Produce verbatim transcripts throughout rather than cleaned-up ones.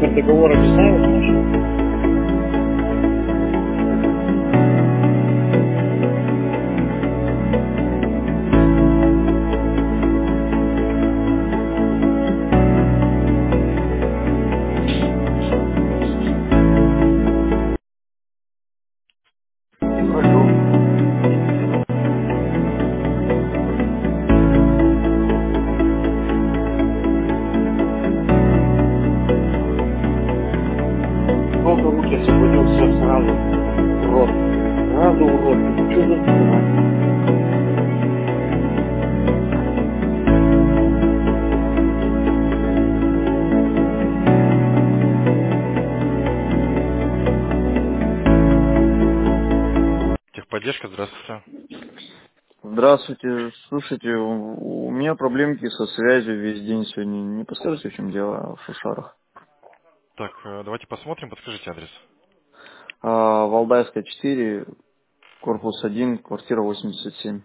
Номер договора не знаете нашего? Алло. Сколько руки освободил, все сразу. Урод. Сразу урод. Ну что за дурак? Техподдержка, здравствуйте. Здравствуйте. Слушайте, у у меня проблемки со связью весь день сегодня. Не подскажете, в чем дело в Шушарах? Так, э, давайте посмотрим, подскажите адрес. А, Валдайская четыре, корпус один, квартира восемьдесят семь.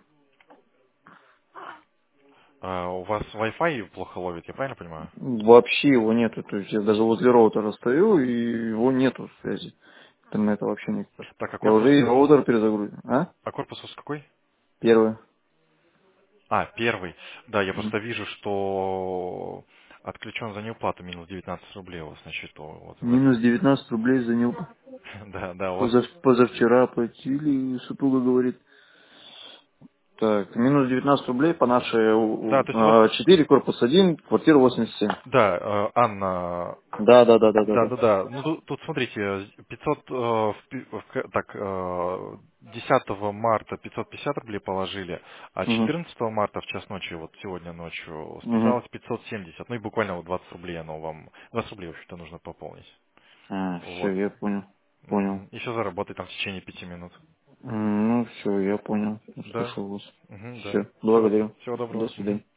А, у вас Wi-Fi плохо ловит, я правильно понимаю? Вообще его нету. То есть я даже возле роутера стою, и его нету связи. Интернета вообще никак. Так, а Я корпус, уже и роутер перезагрузил. А? а корпус у вас какой? Первое. А, первый. Да, я Мгм. просто вижу, что отключен за неуплату минус девятнадцать рублей у вас на счету. Вот в Минус этом. девятнадцать рублей за него. Да, да, у вас. Позав- позавчера оплатили, супруга говорит. Так, минус девятнадцать рублей по нашей у- Да, у- то есть у вас. а, четыре, корпус один, квартира восемьдесят семь. Да, э, Анна. Да, да, да, да, да, Да, да. да, да. Ну тут, тут смотрите, пятьсот, э, в пи- в к- так, э, десятого марта пятьсот пятьдесят рублей положили, а Угу. четырнадцатого марта в час ночи, вот сегодня ночью, Угу. списалось пятьсот семьдесят. Ну и буквально вот двадцать рублей оно вам, двадцать рублей, в общем-то, нужно пополнить. А, все, Вот. я понял. Понял. Мгм. И все заработает там в течение пяти минут. М, Ну, все, я понял. Да. Услышал вас. Мгм, да. Все, Все, благодарю. всего До доброго. Мгм. свидания.